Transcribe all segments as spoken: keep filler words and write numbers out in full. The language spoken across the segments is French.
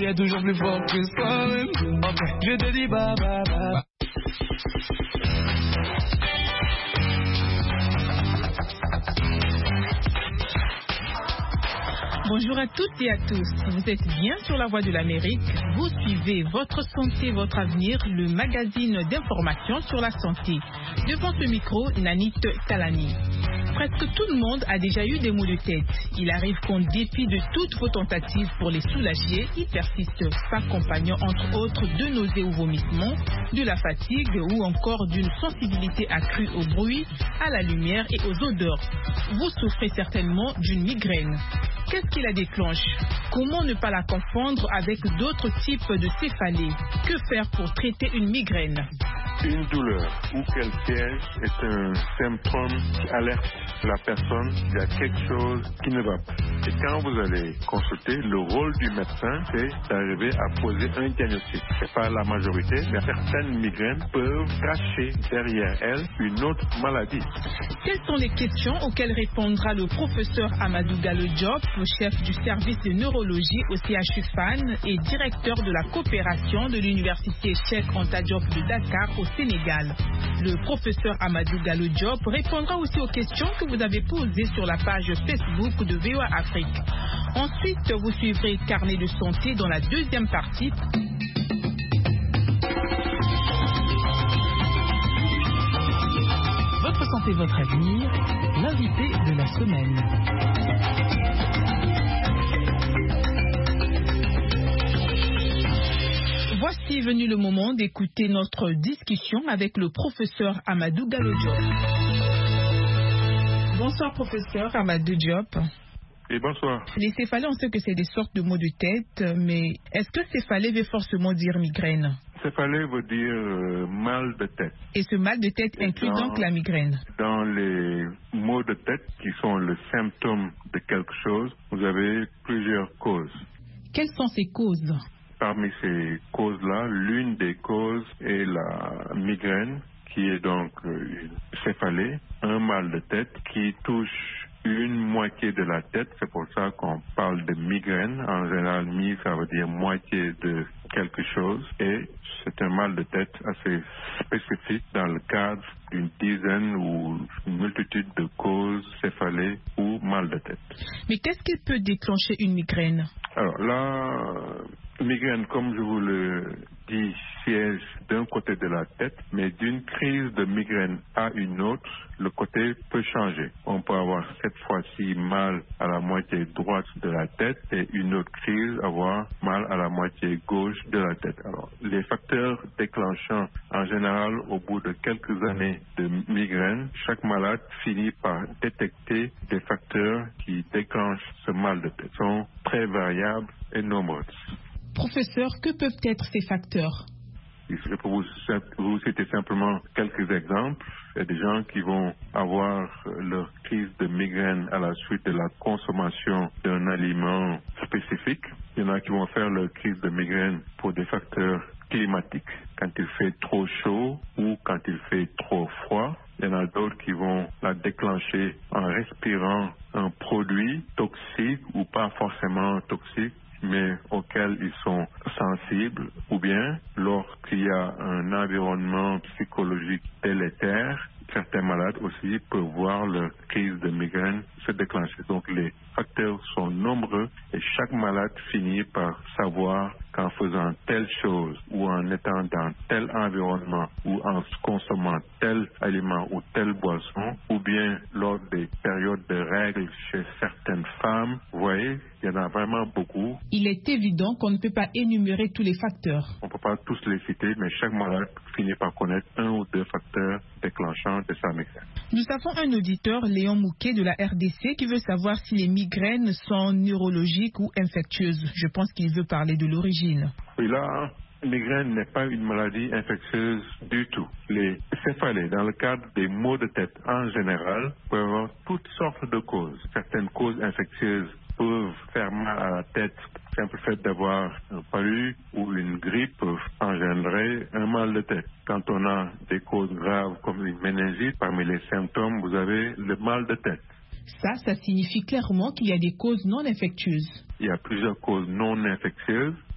est toujours plus fort que soi-même. Ok, je te dis bye bye bye. Bonjour à toutes et à tous. Vous êtes bien sur la Voix de l'Amérique. Vous suivez Votre Santé, Votre Avenir, le magazine d'information sur la santé. Devant ce micro, Nanit Talani. Presque tout le monde a déjà eu des maux de tête. Il arrive qu'en dépit de toutes vos tentatives pour les soulager, ils persistent, s'accompagnant entre autres de nausées ou vomissements, de la fatigue ou encore d'une sensibilité accrue au bruit, à la lumière et aux odeurs. Vous souffrez certainement d'une migraine. Qu'est-ce qui la déclenche? Comment ne pas la confondre avec d'autres types de céphalées? Que faire pour traiter une migraine? Une douleur ou qu'elle siège est un symptôme qui alerte la personne qu'il y a quelque chose qui ne va pas. Et quand vous allez consulter, le rôle du médecin, c'est d'arriver à poser un diagnostic. Ce n'est pas la majorité, mais certaines migraines peuvent cacher derrière elles une autre maladie. Quelles sont les questions auxquelles répondra le professeur Amadou Gallo Diop, chef du service de neurologie au C H U F A N et directeur de la coopération de l'université Cheikh Anta Diop de Dakar au Sénégal. Le professeur Amadou Gallo Diop répondra aussi aux questions que vous avez posées sur la page Facebook de V O A Afrique. Ensuite, vous suivrez Carnet de santé dans la deuxième partie. Votre santé, votre avenir, l'invité de la semaine. Voici venu le moment d'écouter notre discussion avec le professeur Amadou Gallo Diop. Bonsoir professeur Amadou Diop. Et bonsoir. Les céphalées, on sait que c'est des sortes de maux de tête, mais est-ce que céphalée veut forcément dire migraine? Céphalée veut dire euh, mal de tête. Et ce mal de tête Et inclut dans, donc la migraine? Dans les maux de tête qui sont le symptôme de quelque chose, vous avez plusieurs causes. Quelles sont ces causes? Parmi ces causes-là, l'une des causes est la migraine, qui est donc une céphalée, un mal de tête qui touche une moitié de la tête. C'est pour ça qu'on parle de migraine. En général, mi, ça veut dire moitié de quelque chose. Et c'est un mal de tête assez spécifique dans le cadre d'une dizaine ou une multitude de causes céphalées ou mal de tête. Mais qu'est-ce qui peut déclencher une migraine? Alors là, migraine, comme je vous le dis, siège d'un côté de la tête, mais d'une crise de migraine à une autre, le côté peut changer. On peut avoir cette fois-ci mal à la moitié droite de la tête et une autre crise avoir mal à la moitié gauche de la tête. Alors, les facteurs déclenchants, en général, au bout de quelques années de migraine, chaque malade finit par détecter des facteurs qui déclenchent ce mal de tête. Ils sont très variables et nombreux. Professeur, que peuvent être ces facteurs? Je peux vous, vous citer simplement quelques exemples. Il y a des gens qui vont avoir leur crise de migraine à la suite de la consommation d'un aliment spécifique. Il y en a qui vont faire leur crise de migraine pour des facteurs climatiques, quand il fait trop chaud ou quand il fait trop froid. Il y en a d'autres qui vont la déclencher en respirant un produit toxique ou pas forcément toxique, mais auxquels ils sont sensibles, ou bien lorsqu'il y a un environnement psychologique délétère, certains malades aussi peuvent voir leur crise de migraine se déclencher. Donc les facteurs sont nombreux et chaque malade finit par savoir qu'en faisant telle chose ou en étant dans tel environnement ou en consommant tel aliment ou telle boisson, ou bien lors des périodes de règles chez certaines femmes, vous voyez, il y en a vraiment beaucoup. Il est évident qu'on ne peut pas énumérer tous les facteurs. On ne peut pas tous les citer, mais chaque malade finit par connaître un ou deux facteurs déclenchants de sa migraine. Nous avons un auditeur, Léon Mouquet de la R D C, qui veut savoir si les migraines sont neurologiques ou infectieuses. Je pense qu'il veut parler de l'origine. Oui, là, la migraine n'est pas une maladie infectieuse du tout. Les céphalées, dans le cadre des maux de tête en général, peuvent avoir toutes sortes de causes. Certaines causes infectieuses peuvent faire mal à la tête. Le simple fait d'avoir un palu ou une grippe peut engendrer un mal de tête. Quand on a des causes graves comme une méningite, parmi les symptômes, vous avez le mal de tête. Ça, ça signifie clairement qu'il y a des causes non infectieuses. Il y a plusieurs causes non infectieuses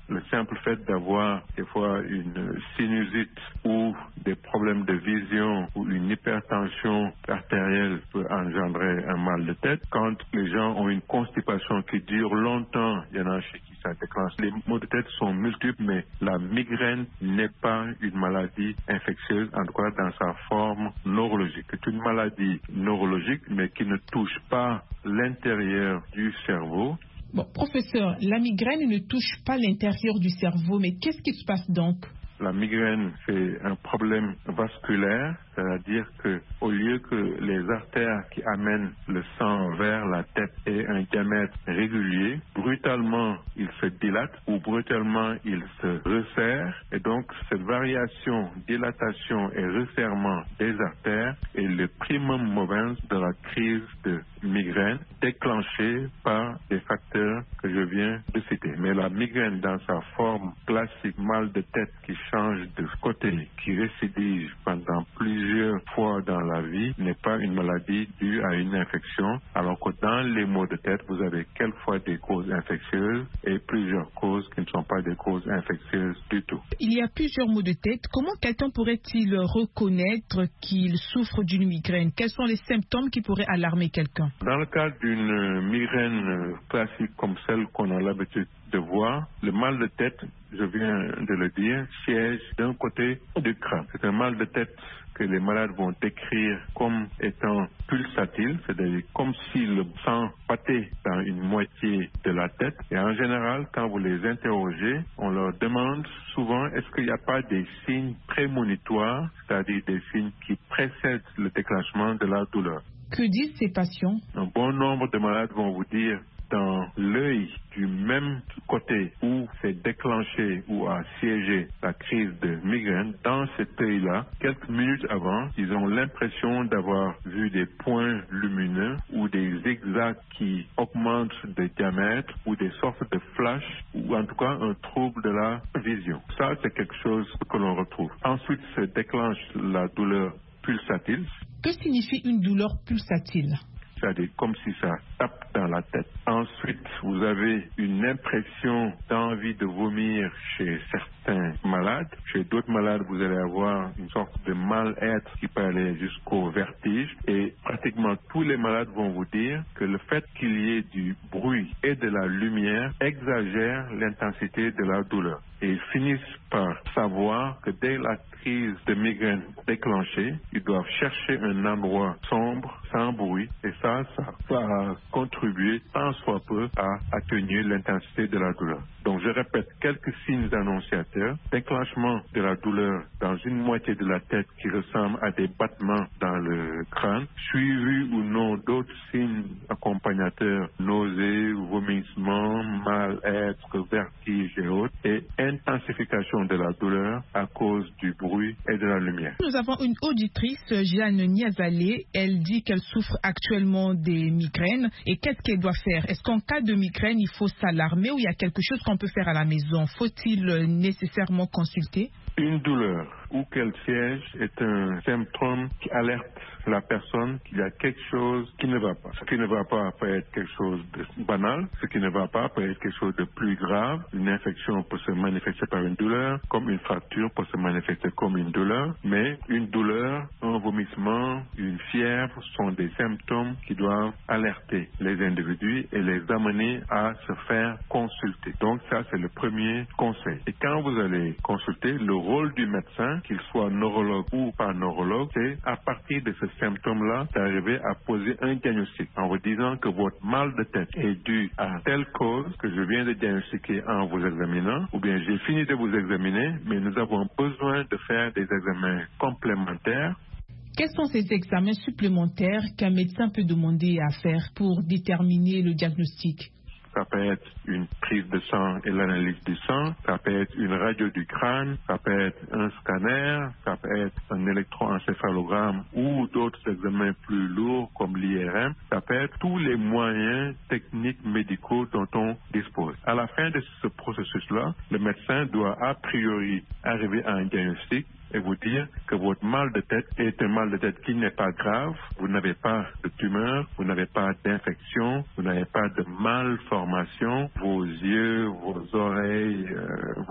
le simple fait d'avoir des fois une sinusite ou des problèmes de vision ou une hypertension artérielle peut engendrer un mal de tête. Quand les gens ont une constipation qui dure longtemps, il y en a chez qui ça déclenche. Les maux de tête sont multiples, mais la migraine n'est pas une maladie infectieuse, en tout cas dans sa forme neurologique. C'est une maladie neurologique, mais qui ne touche pas l'intérieur du cerveau. Bon, professeur, la migraine ne touche pas l'intérieur du cerveau, mais qu'est-ce qui se passe donc? La migraine, c'est un problème vasculaire, c'est-à-dire que au lieu que les artères qui amènent le sang vers la tête aient un diamètre régulier, brutalement ils se dilatent ou brutalement ils se resserrent. Et donc cette variation, dilatation et resserrement des artères est le primum movens de la crise de migraine déclenchée par des facteurs que je viens de citer. Mais la migraine dans sa forme classique, mal de tête qui change de côté, qui récidive pendant plusieurs fois dans la vie, n'est pas une maladie due à une infection, alors que dans les maux de tête, vous avez quelquefois des causes infectieuses et plusieurs causes qui ne sont pas des causes infectieuses du tout. Il y a plusieurs maux de tête. Comment quelqu'un pourrait-il reconnaître qu'il souffre d'une migraine? Quels sont les symptômes qui pourraient alarmer quelqu'un? Dans le cas d'une migraine classique comme celle qu'on a l'habitude de voir, le mal de tête, je viens de le dire, siège d'un côté du crâne. C'est un mal de tête que les malades vont décrire comme étant pulsatile, c'est-à-dire comme si le sang battait dans une moitié de la tête. Et en général, quand vous les interrogez, on leur demande souvent est-ce qu'il n'y a pas des signes prémonitoires, c'est-à-dire des signes qui précèdent le déclenchement de la douleur. Que disent ces patients? Un bon nombre de malades vont vous dire dans l'œil du même côté où s'est déclenché ou a siégé la crise de migraine, dans cet œil-là, quelques minutes avant, ils ont l'impression d'avoir vu des points lumineux ou des zigzags qui augmentent de diamètre ou des sortes de flashs ou en tout cas un trouble de la vision. Ça, c'est quelque chose que l'on retrouve. Ensuite se déclenche la douleur pulsatile. Que signifie une douleur pulsatile? C'est-à-dire comme si ça tape dans la tête. Ensuite, vous avez une impression d'envie de vomir chez certains malades. Chez d'autres malades, vous allez avoir une sorte de mal-être qui peut aller jusqu'au vertige. Et pratiquement tous les malades vont vous dire que le fait qu'il y ait du bruit et de la lumière exagère l'intensité de la douleur. Et ils finissent par savoir que dès la crise de migraine déclenchée, ils doivent chercher un endroit sombre, sans bruit, et ça, ça va contribuer tant soit peu à atténuer l'intensité de la douleur. Donc je répète, quelques signes annonciateurs, déclenchement de la douleur dans une moitié de la tête qui ressemble à des battements dans le crâne, suivi ou non d'autres signes accompagnateurs, nausées, vomissements, mal-être, vertige et autres, et intensification de la douleur à cause du bruit et de la lumière. Nous avons une auditrice, Jeanne Niazalé. Elle dit qu'elle souffre actuellement des migraines. Et qu'est-ce qu'elle doit faire? Est-ce qu'en cas de migraine, il faut s'alarmer ou il y a quelque chose qu'on peut faire à la maison? Faut-il nécessairement consulter? Une douleur où qu'elle siège est un symptôme qui alerte la personne qu'il y a quelque chose qui ne va pas. Ce qui ne va pas peut être quelque chose de banal, ce qui ne va pas peut être quelque chose de plus grave. Une infection peut se manifester par une douleur, comme une fracture peut se manifester comme une douleur, mais une douleur, un vomissement, une fièvre sont des symptômes qui doivent alerter les individus et les amener à se faire consulter. Donc ça, c'est le premier conseil. Et quand vous allez consulter, le rôle du médecin, qu'il soit neurologue ou pas neurologue, c'est à partir de ce symptôme-là d'arriver à poser un diagnostic en vous disant que votre mal de tête est dû à telle cause que je viens de diagnostiquer en vous examinant, ou bien j'ai fini de vous examiner, mais nous avons besoin de faire des examens complémentaires. Quels sont ces examens supplémentaires qu'un médecin peut demander à faire pour déterminer le diagnostic? Ça peut être une prise de sang et l'analyse du sang, ça peut être une radio du crâne, ça peut être un scanner, ça peut être un électroencéphalogramme ou d'autres examens plus lourds comme l'I R M. Ça peut être tous les moyens techniques médicaux dont on dispose. À la fin de ce processus-là, le médecin doit a priori arriver à un diagnostic et vous dire que votre mal de tête est un mal de tête qui n'est pas grave, vous n'avez pas de tumeur, vous n'avez pas d'infection, vous n'avez pas de malformation, vos yeux, vos oreilles, euh,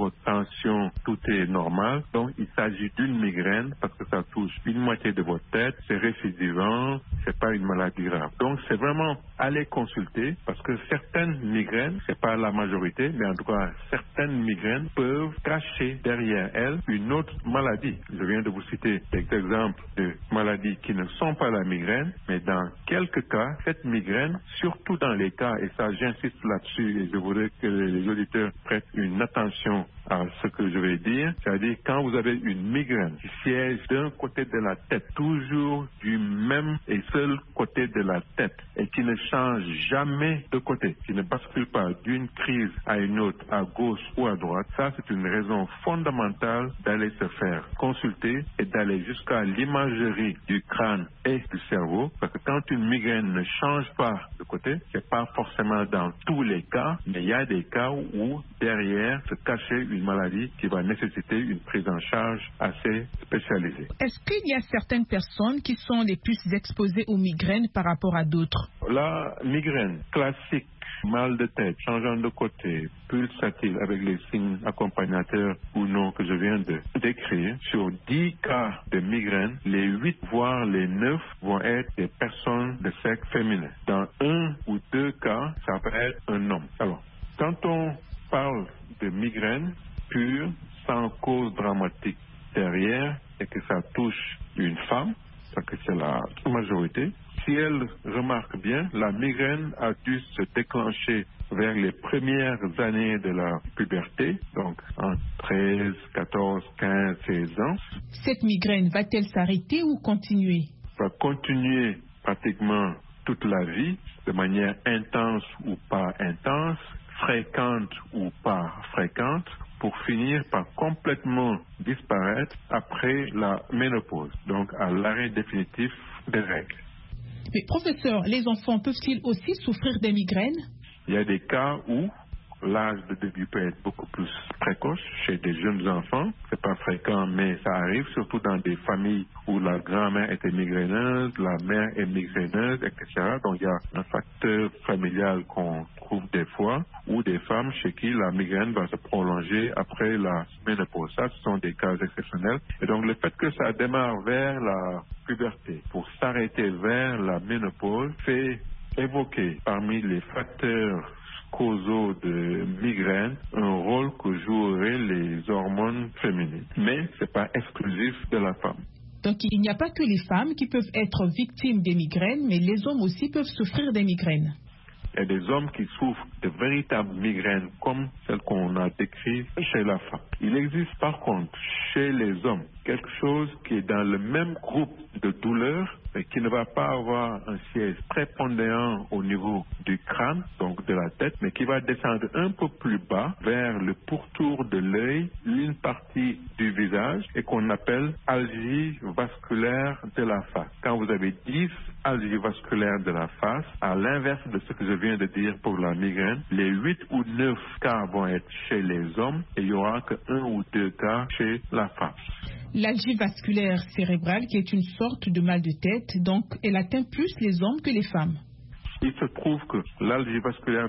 votre tension, tout est normal. Donc, il s'agit d'une migraine parce que ça touche une moitié de votre tête, c'est récidivant, c'est pas une maladie grave. Donc, c'est vraiment aller consulter parce que certaines migraines, c'est pas la majorité, mais en tout cas, certaines migraines peuvent cacher derrière elles une autre maladie. Je viens de vous citer des exemples de maladies qui ne sont pas la migraine, mais dans quelques cas, cette migraine, surtout dans les cas, et ça j'insiste là-dessus, et je voudrais que les auditeurs prêtent une attention à ce que je vais dire, c'est-à-dire quand vous avez une migraine qui siège d'un côté de la tête, toujours du même et seul côté de la tête, et qui ne change jamais de côté, qui ne bascule pas d'une crise à une autre, à gauche ou à droite, ça c'est une raison fondamentale d'aller se faire consulter et d'aller jusqu'à l'imagerie du crâne et du cerveau, parce que quand une migraine ne change pas de côté, c'est pas forcément dans tous les cas, mais il y a des cas où derrière se cachait une maladie qui va nécessiter une prise en charge assez spécialisée. Est-ce qu'il y a certaines personnes qui sont les plus exposées aux migraines par rapport à d'autres? La migraine classique, mal de tête, changeant de côté, pulsatile avec les signes accompagnateurs ou non que je viens de décrire, sur dix cas de migraine, les huit voire les neuf vont être des personnes de sexe féminin. Dans un ou deux cas, ça peut être un homme. Alors, quand on parle de migraine pure, sans cause dramatique derrière, et que ça touche une femme, parce que c'est la majorité, si elle remarque bien, la migraine a dû se déclencher vers les premières années de la puberté, donc en treize, quatorze, quinze, seize ans. Cette migraine va-t-elle s'arrêter ou continuer? Va continuer pratiquement toute la vie, de manière intense ou pas intense, fréquente ou pas fréquente, pour finir par complètement disparaître après la ménopause, donc à l'arrêt définitif des règles. Mais professeur, les enfants peuvent-ils aussi souffrir des migraines? Il y a des cas où l'âge de début peut être beaucoup plus précoce chez des jeunes enfants. C'est pas fréquent, mais ça arrive, surtout dans des familles où la grand-mère était migraineuse, la mère est migraineuse, et cetera. Donc il y a un facteur familial qu'on trouve des fois, ou des femmes chez qui la migraine va se prolonger après la ménopause. Ça, ce sont des cas exceptionnels. Et donc le fait que ça démarre vers la puberté pour s'arrêter vers la ménopause fait évoquer parmi les facteurs causaux de migraine un rôle que joueraient les hormones féminines. Mais ce n'est pas exclusif de la femme. Donc il n'y a pas que les femmes qui peuvent être victimes des migraines, mais les hommes aussi peuvent souffrir des migraines. Il y a des hommes qui souffrent de véritables migraines comme celles qu'on a décrites chez la femme. Il existe par contre chez les hommes quelque chose qui est dans le même groupe de douleurs, mais qui ne va pas avoir un siège prépondérant au niveau du crâne, donc de la tête, mais qui va descendre un peu plus bas vers le pourtour de l'œil, une partie du visage, et qu'on appelle algie vasculaire de la face. Quand vous avez dix algies vasculaires de la face, à l'inverse de ce que je viens de dire pour la migraine, les huit ou neuf cas vont être chez les hommes et il n'y aura que un ou deux cas chez la femme. L'algie vasculaire cérébrale, qui est une sorte de mal de tête, donc elle atteint plus les hommes que les femmes. Il se trouve que l'algie vasculaire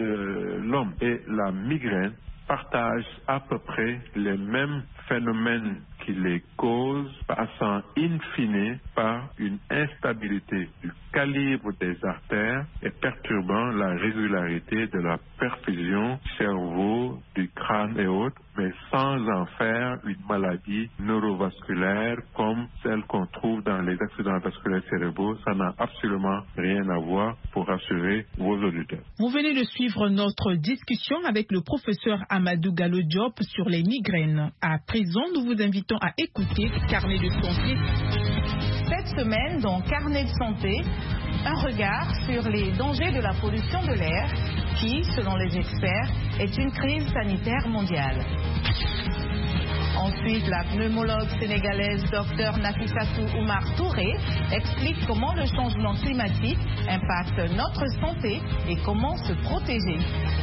de l'homme et la migraine partagent à peu près les mêmes phénomènes qui les causent, passant in fine par une instabilité du calibre des artères et perturbant la régularité de la perfusion cerveau, du crâne et autres, mais sans en faire une maladie neurovasculaire comme celle qu'on trouve dans les accidents vasculaires cérébraux. Ça n'a absolument rien à voir, pour rassurer vos auditeurs. Vous venez de suivre notre discussion avec le professeur Amadou Gallo Diop sur les migraines. À présent, nous vous invitons à écouter Carnet de santé. Cette semaine, dans Carnet de santé, un regard sur les dangers de la pollution de l'air qui, selon les experts, est une crise sanitaire mondiale. Ensuite, la pneumologue sénégalaise Dr Nafissatou Oumar Touré explique comment le changement climatique impacte notre santé et comment se protéger.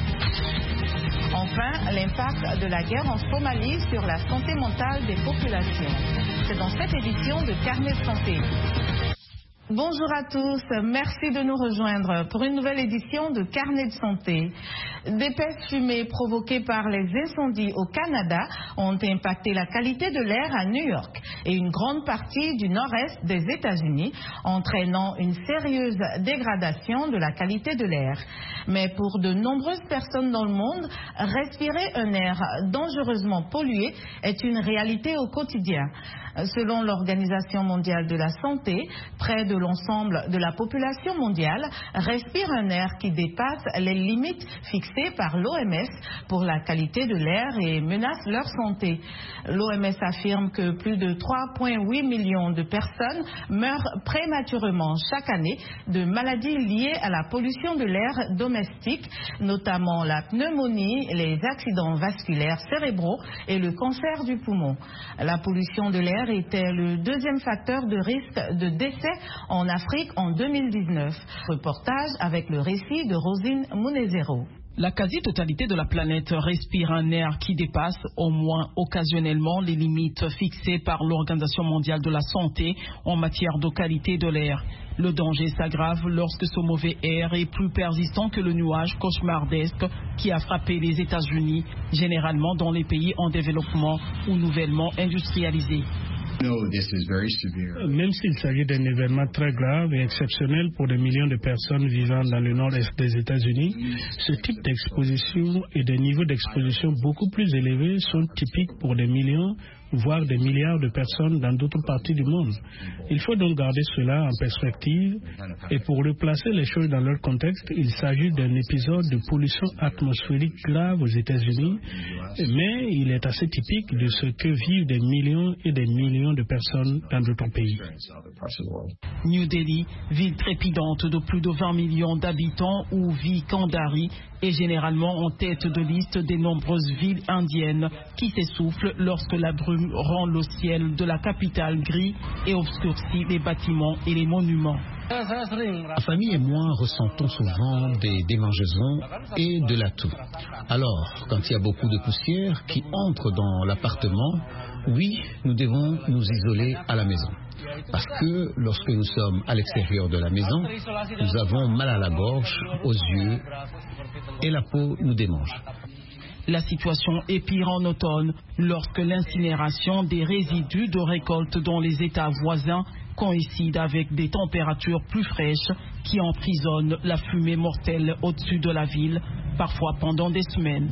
Enfin, l'impact de la guerre en Somalie sur la santé mentale des populations. C'est dans cette édition de Carnet de santé. Bonjour à tous, merci de nous rejoindre pour une nouvelle édition de Carnet de santé. D'épaisses fumées provoquées par les incendies au Canada ont impacté la qualité de l'air à New York et une grande partie du nord-est des États-Unis, entraînant une sérieuse dégradation de la qualité de l'air. Mais pour de nombreuses personnes dans le monde, respirer un air dangereusement pollué est une réalité au quotidien. Selon l'Organisation mondiale de la santé, près de l'ensemble de la population mondiale respire un air qui dépasse les limites fixées par l'O M S pour la qualité de l'air et menace leur santé. L'O M S affirme que plus de trois virgule huit millions de personnes meurent prématurément chaque année de maladies liées à la pollution de l'air domestique, notamment la pneumonie, les accidents vasculaires cérébraux et le cancer du poumon. La pollution de l'air était le deuxième facteur de risque de décès en Afrique en deux mille dix-neuf. Reportage avec le récit de Rosine Munezero. La quasi-totalité de la planète respire un air qui dépasse au moins occasionnellement les limites fixées par l'Organisation mondiale de la santé en matière de qualité de l'air. Le danger s'aggrave lorsque ce mauvais air est plus persistant que le nuage cauchemardesque qui a frappé les États-Unis, généralement dans les pays en développement ou nouvellement industrialisés. Même s'il s'agit d'un événement très grave et exceptionnel pour des millions de personnes vivant dans le nord-est des États-Unis, ce type d'exposition et des niveaux d'exposition beaucoup plus élevés sont typiques pour des millions, voire des milliards de personnes dans d'autres parties du monde. Il faut donc garder cela en perspective et pour replacer les choses dans leur contexte, il s'agit d'un épisode de pollution atmosphérique grave aux États-Unis, mais il est assez typique de ce que vivent des millions et des millions de personnes dans d'autres pays. New Delhi, ville trépidante de plus de vingt millions d'habitants où vit Kandari, est généralement en tête de liste des nombreuses villes indiennes qui s'essoufflent lorsque la brume rend le ciel de la capitale gris et obscurcit les bâtiments et les monuments. Ma famille et moi ressentons souvent des démangeaisons et de la toux. Alors, quand il y a beaucoup de poussière qui entre dans l'appartement, oui, nous devons nous isoler à la maison. Parce que lorsque nous sommes à l'extérieur de la maison, nous avons mal à la gorge, aux yeux et la peau nous démange. La situation est pire en automne, lorsque l'incinération des résidus de récolte dans les États voisins coïncide avec des températures plus fraîches qui emprisonnent la fumée mortelle au-dessus de la ville, parfois pendant des semaines.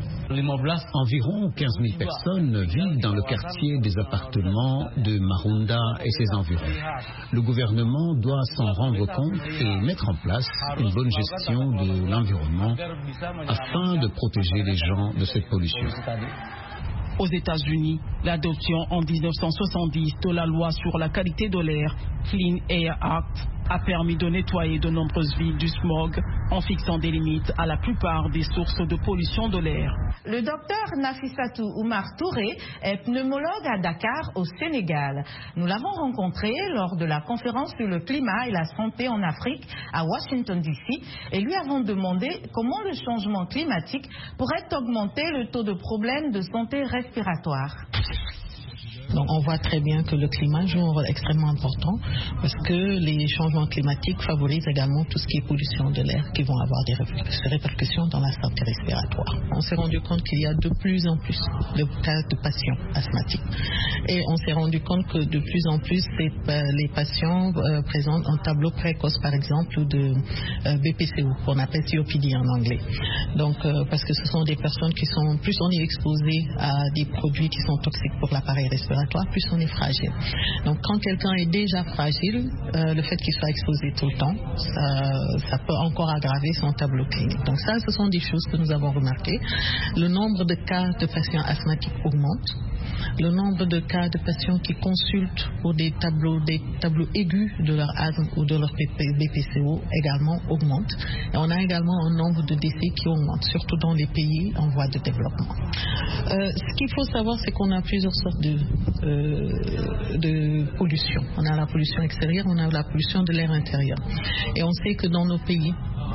Environ quinze mille personnes vivent dans le quartier des appartements de Marunda et ses environs. Le gouvernement doit s'en rendre compte et mettre en place une bonne gestion de l'environnement afin de protéger les gens de cette pollution. Aux États-Unis, l'adoption en mille neuf cent soixante-dix de la loi sur la qualité de l'air, Clean Air Act, a permis de nettoyer de nombreuses villes du smog en fixant des limites à la plupart des sources de pollution de l'air. Le docteur Nafissatou Oumar Touré est pneumologue à Dakar, au Sénégal. Nous l'avons rencontré lors de la conférence sur le climat et la santé en Afrique à Washington D C et lui avons demandé comment le changement climatique pourrait augmenter le taux de problèmes de santé respiratoire. Donc on voit très bien que le climat joue un rôle extrêmement important parce que les changements climatiques favorisent également tout ce qui est pollution de l'air qui vont avoir des répercussions dans la santé respiratoire. On s'est rendu compte qu'il y a de plus en plus de cas de patients asthmatiques et on s'est rendu compte que de plus en plus les patients euh, présentent un tableau précoce par exemple ou de euh, B P C O qu'on appelle C O P D en anglais. Donc euh, parce que ce sont des personnes qui sont plus on est exposé à des produits qui sont toxiques pour l'appareil respiratoire, plus on est fragile. Donc quand quelqu'un est déjà fragile, euh, le fait qu'il soit exposé tout le temps, ça, ça peut encore aggraver son tableau clinique. Donc ça, ce sont des choses que nous avons remarquées. Le nombre de cas de patients asthmatiques augmente. Le nombre de cas de patients qui consultent pour des tableaux, des tableaux aigus de leur asthme ou de leur B P C O également augmente. Et on a également un nombre de décès qui augmente, surtout dans les pays en voie de développement. Euh, ce qu'il faut savoir, c'est qu'on a plusieurs sortes de, euh, de pollution. On a la pollution extérieure, on a la pollution de l'air intérieur. Et on sait que dans nos pays,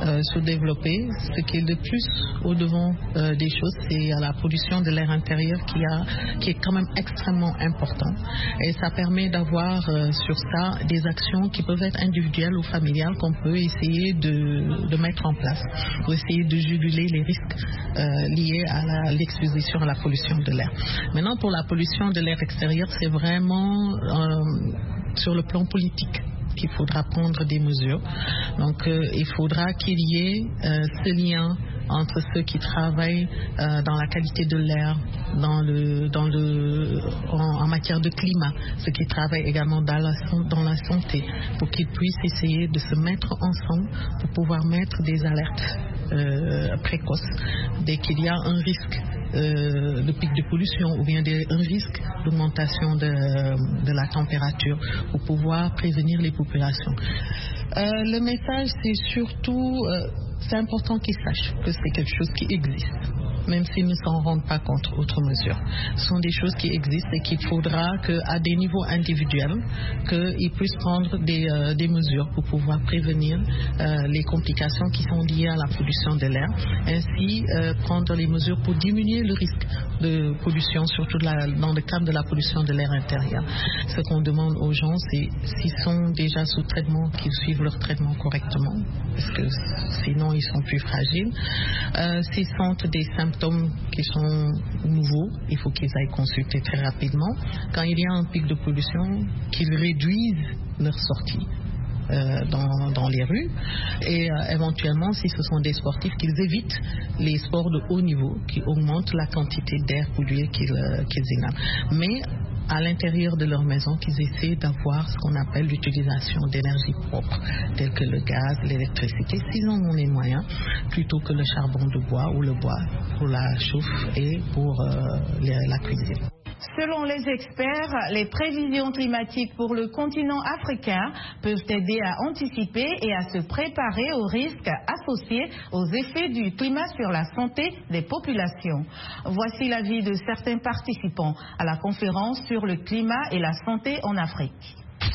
euh, sous-développés, ce qui est le plus au devant euh, des choses, c'est la pollution de l'air intérieur qui, a, qui est quand même extrêmement important. Et ça permet d'avoir euh, sur ça des actions qui peuvent être individuelles ou familiales qu'on peut essayer de, de mettre en place pour essayer de juguler les risques euh, liés à la, l'exposition à la pollution de l'air. Maintenant, pour la pollution de l'air extérieur, c'est vraiment euh, sur le plan politique qu'il faudra prendre des mesures. Donc, euh, il faudra qu'il y ait euh, ce lien entre ceux qui travaillent euh, dans la qualité de l'air, dans le, dans le, en, en matière de climat, ceux qui travaillent également dans la, dans la santé, pour qu'ils puissent essayer de se mettre ensemble pour pouvoir mettre des alertes euh, précoces dès qu'il y a un risque Euh, de pic de pollution ou bien de, un risque d'augmentation de, de la température pour pouvoir prévenir les populations. Euh, le message, c'est surtout, euh, c'est important qu'ils sachent que c'est quelque chose qui existe, même s'ils ne s'en rendent pas compte, autre mesure. Ce sont des choses qui existent et qu'il faudra qu'à des niveaux individuels, qu'ils puissent prendre des, euh, des mesures pour pouvoir prévenir euh, les complications qui sont liées à la pollution de l'air, ainsi euh, prendre les mesures pour diminuer le risque de pollution, surtout de la, dans le cadre de la pollution de l'air intérieur. Ce qu'on demande aux gens, c'est s'ils sont déjà sous traitement, qu'ils suivent leur traitement correctement, parce que sinon ils sont plus fragiles. Euh, s'ils sentent des symptômes qui sont nouveaux, il faut qu'ils aillent consulter très rapidement. Quand il y a un pic de pollution, qu'ils réduisent leur sortie euh, dans, dans les rues et euh, éventuellement, si ce sont des sportifs, qu'ils évitent les sports de haut niveau qui augmentent la quantité d'air pollué qu'ils, euh, qu'ils inhalent. Mais à l'intérieur de leur maison, qu'ils essaient d'avoir ce qu'on appelle l'utilisation d'énergie propre, telle que le gaz, l'électricité, s'ils en ont les moyens, plutôt que le charbon de bois ou le bois pour la chauffe et pour euh, la cuisine. Selon les experts, les prévisions climatiques pour le continent africain peuvent aider à anticiper et à se préparer aux risques associés aux effets du climat sur la santé des populations. Voici l'avis de certains participants à la conférence sur le climat et la santé en Afrique.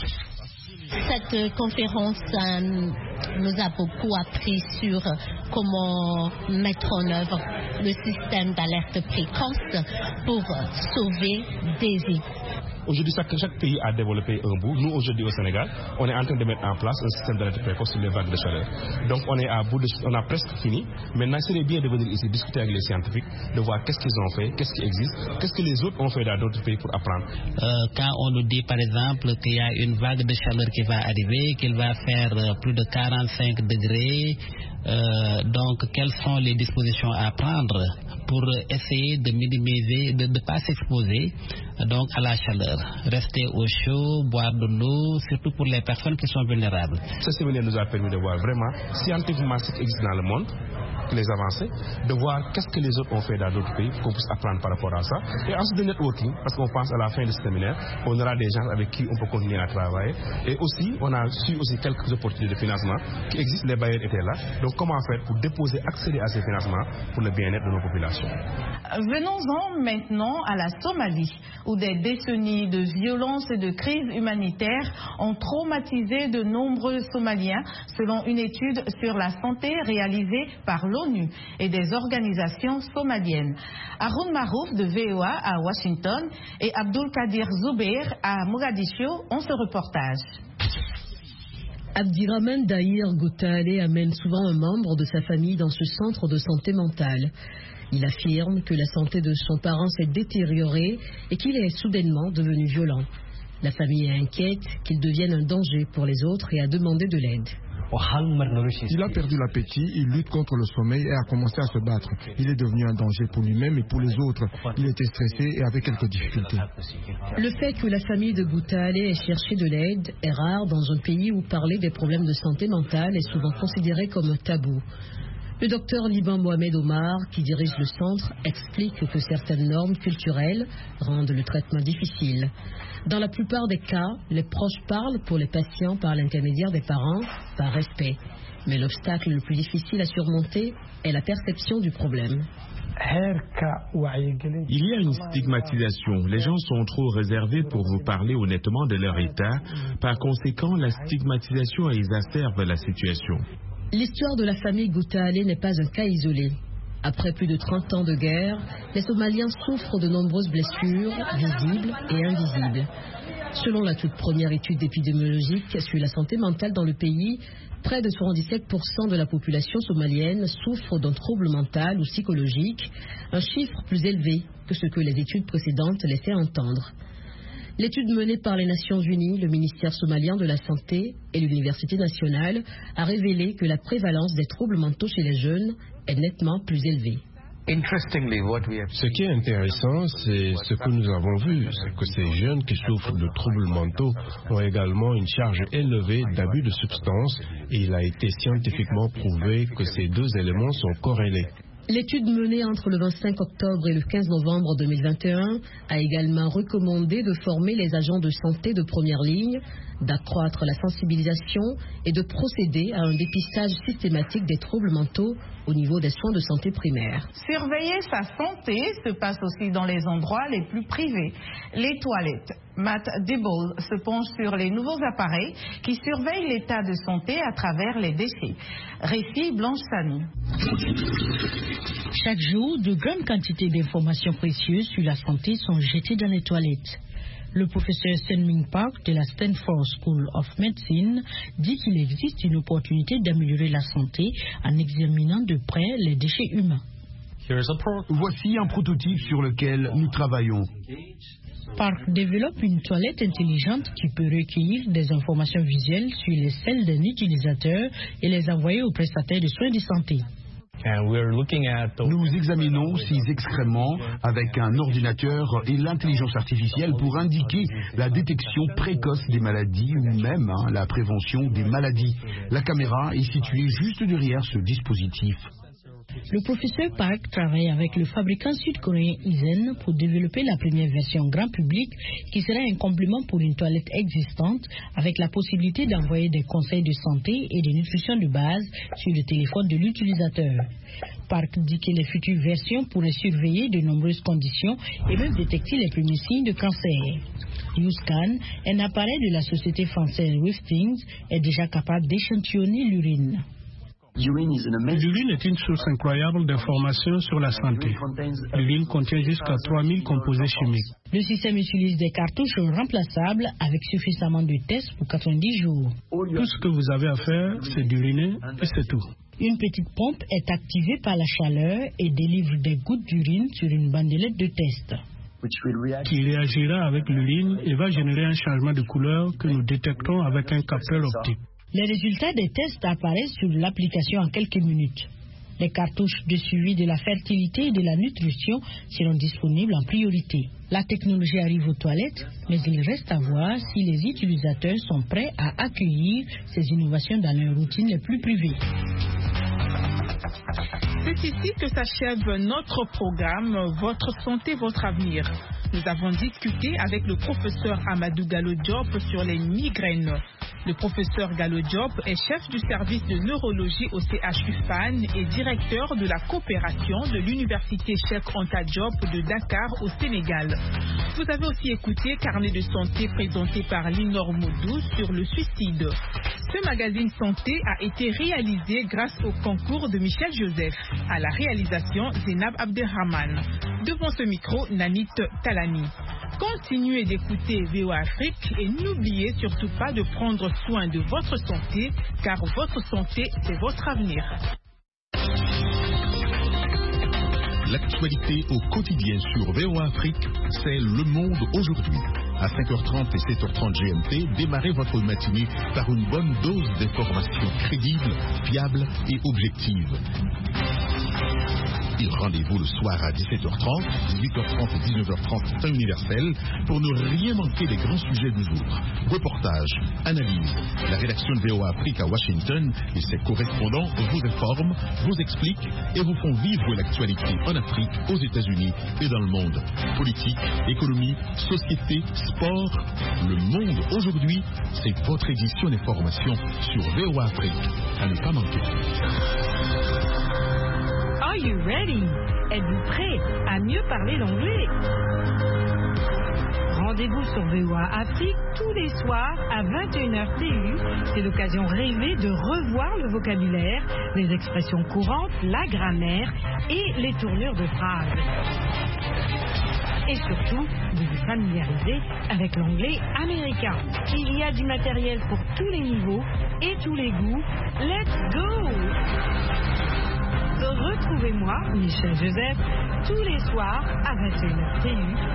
Cette conférence euh, nous a beaucoup appris sur comment mettre en œuvre le système d'alerte précoce pour sauver des vies. Aujourd'hui, chaque, chaque pays a développé un bout. Nous, aujourd'hui, au Sénégal, on est en train de mettre en place un système d'alerte précoce sur les vagues de chaleur. Donc, on est à bout de, on a presque fini. Maintenant, il serait bien de venir ici discuter avec les scientifiques, de voir qu'est-ce qu'ils ont fait, qu'est-ce qui existe, qu'est-ce que les autres ont fait dans d'autres pays pour apprendre. Euh, quand on nous dit, par exemple, qu'il y a une vague de chaleur qui va arriver, qu'il va faire plus de quarante-cinq degrés, euh, donc, quelles sont les dispositions à prendre pour essayer de minimiser, de ne pas s'exposer donc à la chaleur, rester au chaud, boire de l'eau, surtout pour les personnes qui sont vulnérables. Ce séminaire nous a permis de voir vraiment scientifiquement ce qui existe dans le monde, les avancées, de voir qu'est-ce que les autres ont fait dans d'autres pays, qu'on puisse apprendre par rapport à ça. Et ensuite de networking, parce qu'on pense à la fin de ce séminaire, on aura des gens avec qui on peut continuer à travailler. Et aussi, on a su aussi quelques opportunités de financement qui existent, les bailleurs étaient là. Donc comment faire pour déposer, accéder à ces financements pour le bien-être de nos populations. Venons-en maintenant à la Somalie, où des décennies de violence et de crise humanitaire ont traumatisé de nombreux Somaliens, selon une étude sur la santé réalisée par l'ONU et des organisations somaliennes. Haroun Marouf de V O A à Washington et Abdul Kadir Zubeir à Mogadiscio ont ce reportage. Abdirahman Dahir Goutale amène souvent un membre de sa famille dans ce centre de santé mentale. Il affirme que la santé de son parent s'est détériorée et qu'il est soudainement devenu violent. La famille est inquiète qu'il devienne un danger pour les autres et a demandé de l'aide. Il a perdu l'appétit, il lutte contre le sommeil et a commencé à se battre. Il est devenu un danger pour lui-même et pour les autres. Il était stressé et avait quelques difficultés. Le fait que la famille de Goutale ait cherché de l'aide est rare dans un pays où parler des problèmes de santé mentale est souvent considéré comme un tabou. Le docteur Liban Mohamed Omar, qui dirige le centre, explique que certaines normes culturelles rendent le traitement difficile. Dans la plupart des cas, les proches parlent pour les patients par l'intermédiaire des parents, par respect. Mais l'obstacle le plus difficile à surmonter est la perception du problème. Il y a une stigmatisation. Les gens sont trop réservés pour vous parler honnêtement de leur état. Par conséquent, la stigmatisation exacerbe la situation. L'histoire de la famille Goutaalé n'est pas un cas isolé. Après plus de trente ans de guerre, les Somaliens souffrent de nombreuses blessures, visibles et invisibles. Selon la toute première étude épidémiologique sur la santé mentale dans le pays, près de soixante-dix-sept pour cent de la population somalienne souffre d'un trouble mental ou psychologique, un chiffre plus élevé que ce que les études précédentes laissaient entendre. L'étude menée par les Nations Unies, le ministère somalien de la Santé et l'Université nationale a révélé que la prévalence des troubles mentaux chez les jeunes est nettement plus élevée. Ce qui est intéressant, c'est ce que nous avons vu, c'est que ces jeunes qui souffrent de troubles mentaux ont également une charge élevée d'abus de substances et il a été scientifiquement prouvé que ces deux éléments sont corrélés. L'étude menée entre le vingt-cinq octobre et le quinze novembre deux mille vingt et un a également recommandé de former les agents de santé de première ligne, d'accroître la sensibilisation et de procéder à un dépistage systématique des troubles mentaux au niveau des soins de santé primaires. Surveiller sa santé se passe aussi dans les endroits les plus privés, les toilettes. Matt Dibble se penche sur les nouveaux appareils qui surveillent l'état de santé à travers les déchets. Récit Blanche Sani. Chaque jour, de grandes quantités d'informations précieuses sur la santé sont jetées dans les toilettes. Le professeur Sen-Ming Park de la Stanford School of Medicine dit qu'il existe une opportunité d'améliorer la santé en examinant de près les déchets humains. Voici un prototype sur lequel nous travaillons. Park développe une toilette intelligente qui peut recueillir des informations visuelles sur les selles d'un utilisateur et les envoyer au prestataire de soins de santé. Nous examinons ces excréments avec un ordinateur et l'intelligence artificielle pour indiquer la détection précoce des maladies ou même hein, la prévention des maladies. La caméra est située juste derrière ce dispositif. Le professeur Park travaille avec le fabricant sud-coréen Eazen pour développer la première version grand public qui sera un complément pour une toilette existante avec la possibilité d'envoyer des conseils de santé et de nutrition de base sur le téléphone de l'utilisateur. Park dit que les futures versions pourraient surveiller de nombreuses conditions et même détecter les premiers signes de cancer. YouScan, un appareil de la société française Withings, est déjà capable d'échantillonner l'urine. L'urine est une source incroyable d'informations sur la santé. L'urine contient jusqu'à trois mille composés chimiques. Le système utilise des cartouches remplaçables avec suffisamment de tests pour quatre-vingt-dix jours. Tout ce que vous avez à faire, c'est d'uriner et c'est tout. Une petite pompe est activée par la chaleur et délivre des gouttes d'urine sur une bandelette de test. Qui réagira avec l'urine et va générer un changement de couleur que nous détectons avec un capteur optique. Les résultats des tests apparaissent sur l'application en quelques minutes. Les cartouches de suivi de la fertilité et de la nutrition seront disponibles en priorité. La technologie arrive aux toilettes, mais il reste à voir si les utilisateurs sont prêts à accueillir ces innovations dans leurs routines les plus privées. C'est ici que s'achève notre programme Votre santé, votre avenir. Nous avons discuté avec le professeur Amadou Gallo Diop sur les migraines. Le professeur Gallo Diop est chef du service de neurologie au C H U F A N et directeur de la coopération de l'université Cheikh Anta Diop de Dakar au Sénégal. Vous avez aussi écouté Carnet de santé présenté par Linor Moudou sur le suicide. Ce magazine santé a été réalisé grâce au concours de Michel Joseph. À la réalisation, Zénab Abderrahman. Devant ce micro, Nanit Talani. Continuez d'écouter V O A Afrique et n'oubliez surtout pas de prendre soin de votre santé, car votre santé, c'est votre avenir. L'actualité au quotidien sur V O A Afrique, c'est Le Monde aujourd'hui. À cinq heures trente et sept heures trente G M T, démarrez votre matinée par une bonne dose d'informations crédibles, fiables et objectives. Et rendez-vous le soir à dix-sept heures trente, dix-huit heures trente et dix-neuf heures trente temps universel pour ne rien manquer des grands sujets du jour. Reportages, analyses, la rédaction de V O A Afrique à Washington et ses correspondants vous informent, vous expliquent et vous font vivre l'actualité en Afrique, aux États-Unis et dans le monde. Politique, économie, société, sport. Le Monde aujourd'hui, c'est votre édition d'information sur V O A Afrique. À ne pas manquer. Are you ready? Êtes-vous prêt à mieux parler l'anglais? Rendez-vous Rendez-vous sur V O A Afrique tous les soirs à vingt et une heures T U. C'est l'occasion rêvée de revoir le vocabulaire, les expressions courantes, la grammaire et les tournures de phrases. Et surtout, de vous familiariser avec l'anglais américain. Il y a du matériel pour tous les niveaux et tous les goûts. Let's go! Retrouvez-moi, Michel Joseph, tous les soirs à vingt et une heures T U